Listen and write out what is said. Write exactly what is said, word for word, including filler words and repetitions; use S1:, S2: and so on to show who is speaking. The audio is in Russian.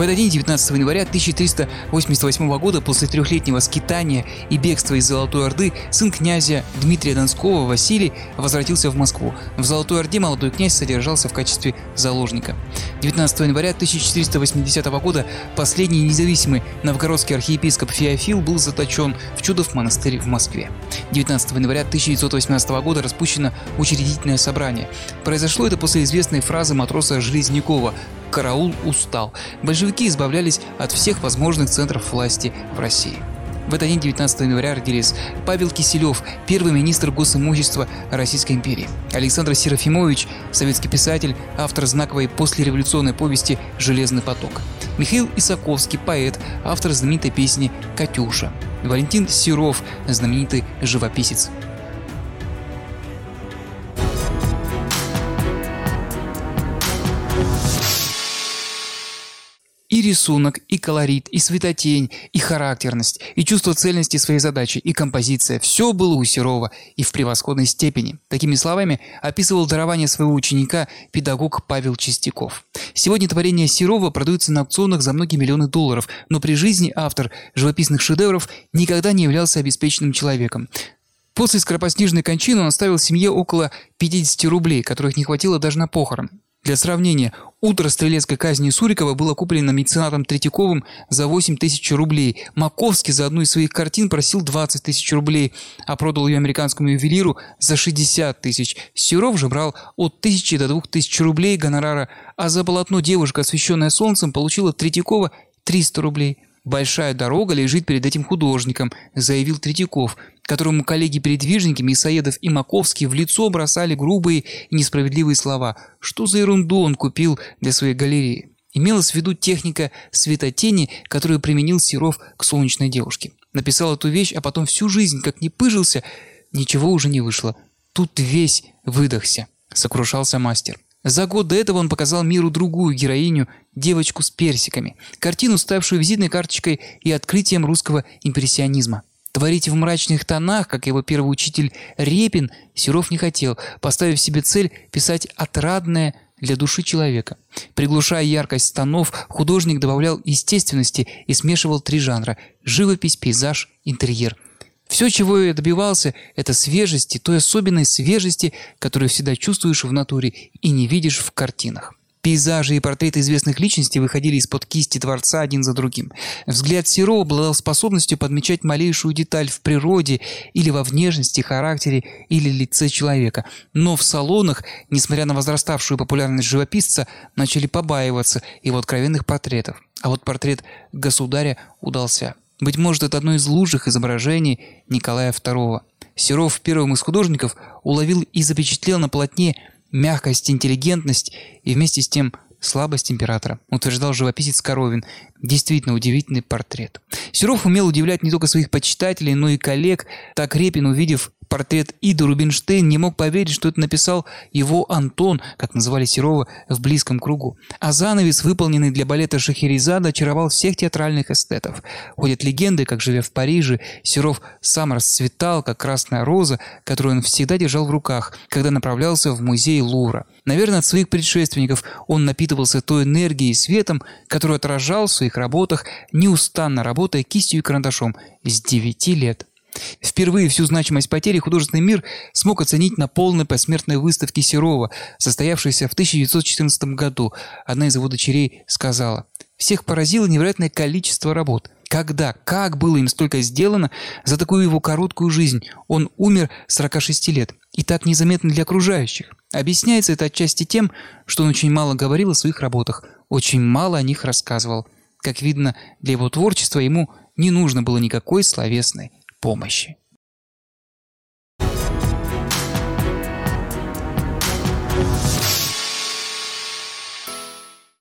S1: этот день, девятнадцатого января тысяча триста восемьдесят восьмого года, после трехлетнего скитания и бегства из Золотой Орды, сын князя Дмитрия Донского Василий возвратился в Москву. В Золотой Орде молодой князь содержался в качестве заложника. девятнадцатого января тысяча четыреста восьмидесятого года последний независимый новгородский архиепископ Феофил был заточен в Чудов монастырь в Москве. девятнадцатого января тысяча девятьсот восемнадцатого года распущено учредительное собрание. Произошло это после известной фразы матроса Железнякова: «Караул устал». Большевики избавлялись от всех возможных центров власти в России. В этот день, девятнадцатого января, родились Павел Киселев, первый министр госимущества Российской империи; Александр Серафимович, советский писатель, автор знаковой послереволюционной повести «Железный поток»; Михаил Исаковский, поэт, автор знаменитой песни «Катюша»; Валентин Серов, знаменитый живописец. И рисунок, и колорит, и светотень, и характерность, и чувство цельности своей задачи, и композиция – все было у Серова и в превосходной степени. Такими словами описывал дарование своего ученика педагог Павел Чистяков. Сегодня творения Серова продаются на аукционах за многие миллионы долларов, но при жизни автор живописных шедевров никогда не являлся обеспеченным человеком. После скоропостижной кончины он оставил семье около пятьдесят рублей, которых не хватило даже на похорон. Для сравнения, «Утро стрелецкой казни» Сурикова было куплено меценатом Третьяковым за восемь тысяч рублей. Маковский за одну из своих картин просил двадцать тысяч рублей, а продал ее американскому ювелиру за шестьдесят тысяч. Серов же брал от тысячи до двух тысяч рублей гонорара, а за полотно «Девушка, освещенная солнцем» получила от Третьякова триста рублей. «Большая дорога лежит перед этим художником», – заявил Третьяков, которому коллеги-передвижники Мясоедов и Маковский в лицо бросали грубые и несправедливые слова. Что за ерунду он купил для своей галереи? Имелась в виду техника светотени, которую применил Серов к «Солнечной девушке». Написал эту вещь, а потом всю жизнь, как ни пыжился, ничего уже не вышло. Тут весь выдохся, сокрушался мастер. За год до этого он показал миру другую героиню, девочку с персиками, картину, ставшую визитной карточкой и открытием русского импрессионизма. Творить в мрачных тонах, как его первый учитель Репин, Серов не хотел, поставив себе цель писать отрадное для души человека. Приглушая яркость тонов, художник добавлял естественности и смешивал три жанра – живопись, пейзаж, интерьер. Все, чего я добивался, это свежести, той особенной свежести, которую всегда чувствуешь в натуре и не видишь в картинах. Пейзажи и портреты известных личностей выходили из-под кисти творца один за другим. Взгляд Серова обладал способностью подмечать малейшую деталь в природе или во внешности, характере или лице человека. Но в салонах, несмотря на возраставшую популярность живописца, начали побаиваться его откровенных портретов. А вот портрет государя удался. Быть может, это одно из лучших изображений Николая второго. Серов, первым из художников, уловил и запечатлел на полотне мягкость, интеллигентность и вместе с тем слабость императора, утверждал живописец Коровин. Действительно удивительный портрет. Серов умел удивлять не только своих почитателей, но и коллег. Так Репин, увидев портрет Иды Рубинштейн, не мог поверить, что это написал его Антон, как называли Серова в близком кругу. А занавес, выполненный для балета Шахерезада, очаровал всех театральных эстетов. Ходят легенды, как, живя в Париже, Серов сам расцветал, как красная роза, которую он всегда держал в руках, когда направлялся в музей Лувра. Наверное, от своих предшественников он напитывался той энергией и светом, которую отражал в своих работах, неустанно работая кистью и карандашом с девяти лет. Впервые всю значимость потери художественный мир смог оценить на полной посмертной выставке Серова, состоявшейся в тысяча девятьсот четырнадцатом году. Одна из его дочерей сказала: «Всех поразило невероятное количество работ. Когда, как было им столько сделано за такую его короткую жизнь? Он умер сорока шести лет. И так незаметно для окружающих». Объясняется это отчасти тем, что он очень мало говорил о своих работах, очень мало о них рассказывал. Как видно, для его творчества ему не нужно было никакой словесной помощи.